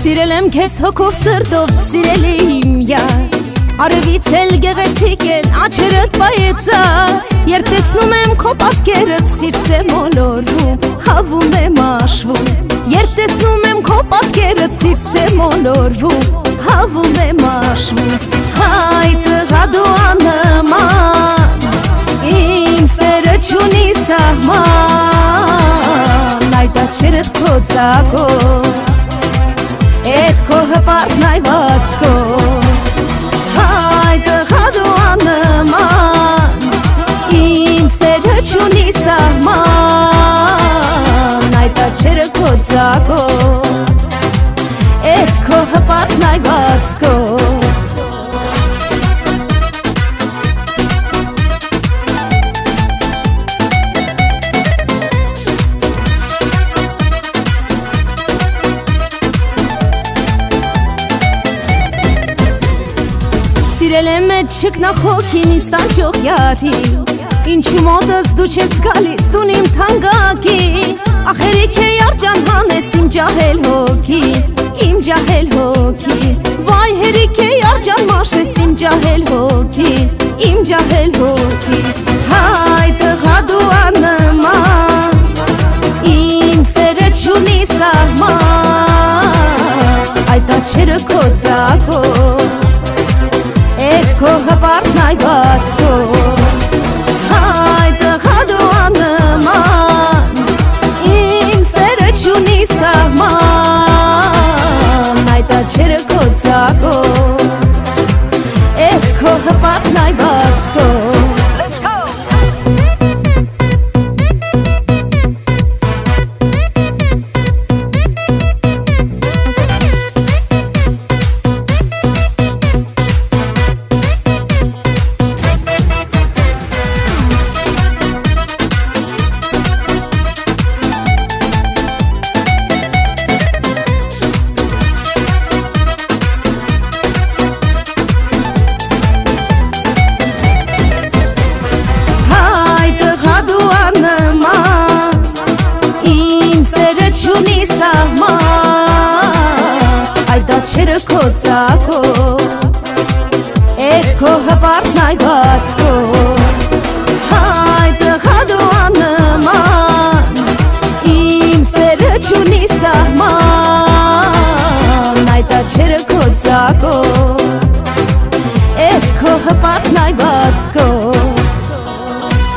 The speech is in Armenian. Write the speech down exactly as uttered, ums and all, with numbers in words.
Սիրել եմ քեզ հոգով սրտով, սիրելի իմ յար, արևից էլ գեղեցիկ են աչերդ բայեցար, երբ տեսնում եմ քո պատկերդ սիրս է մոլորվում, հավում եմ աշվում, երբ տեսնում եմ քո պատկերդ սիրս է մոլորվում, հավում եմ աշվում, հայ տղա դու աննման, իմ սերը չունի սահման, այդ աչերդ քո ծակով, Էդ քո հպարտ նայվածքով, հայ տղա դու աննման, իմ սերը չունի սահման, այդ աչերը քո ծակով, էդ քո հպարտ նայվածքով Սիրել եմ էդ չկնախ հոգին ինձ տանջող յարի, ինչու մոտս դու չես գալիս տուն իմ թանկագի, ախերիք է յարջան հանես իմ ջահել հոգի, իմ ջահել հոգի, վայ հերիք է յարջան մաշես իմ ջահել հոգի, իմ ջահել հոգի, հայ տղա դու աննման, իմ սերը չունի սահման, այդ աչերը քո ծակով Էդ քո հպարտ նայվածքով, հայ տղա դու աննման, իմ սերը չունի սահման, այդ աչերը քո ծակով, էդ քո հպարտ նայվածքով Աչերը քո ծակով, էդ քո հպարտ նայվածքով, հայ տղա դու աննման, իմ սերը չունի սահման, այդ աչերը քո ծակով, էդ քո հպարտ նայվածքով